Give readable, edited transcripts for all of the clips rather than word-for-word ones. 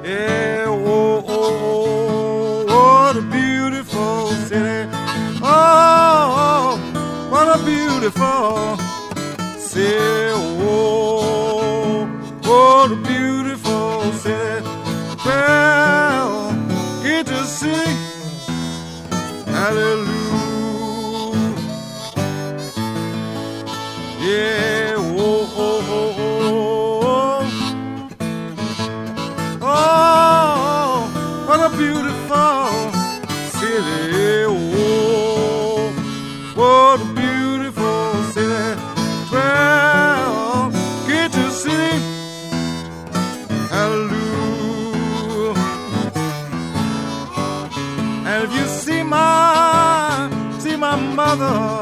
Yeah, oh, oh, oh, what a beautiful city. Oh, what a beautiful city. Oh, what a beautiful city. Well, get to sing hallelujah. Yeah, oh, oh, oh, oh. Oh, what a beautiful city. Oh, what a beautiful city. Well, get to sing hallelujah. And if you see my mother,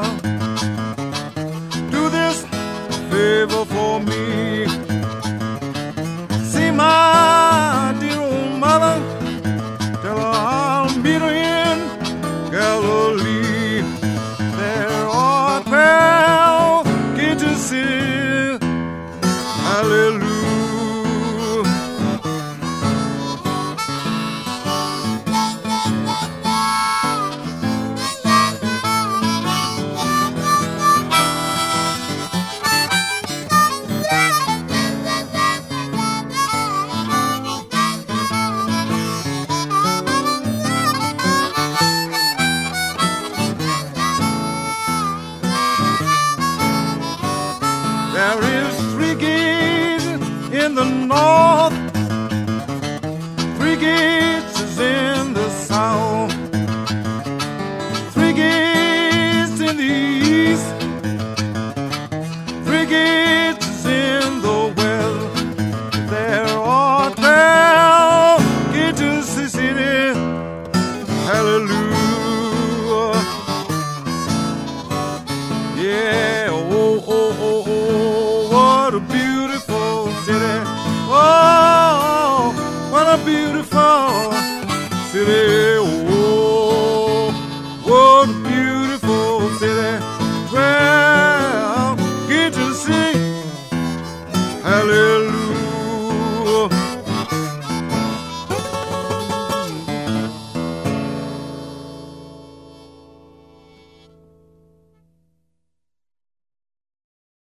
do this favor for me. See my dear old mother, tell her I'll meet her in Galilee. There are 12 get to see hallelujah. There is 3 gates in the north, 3 gates is in the south, 3 gates in the east, 3 gates is in the west. There are 12 gates to the city. Hallelujah. Yeah, oh, oh, oh, oh, what a beautiful city. Oh, what a beautiful city.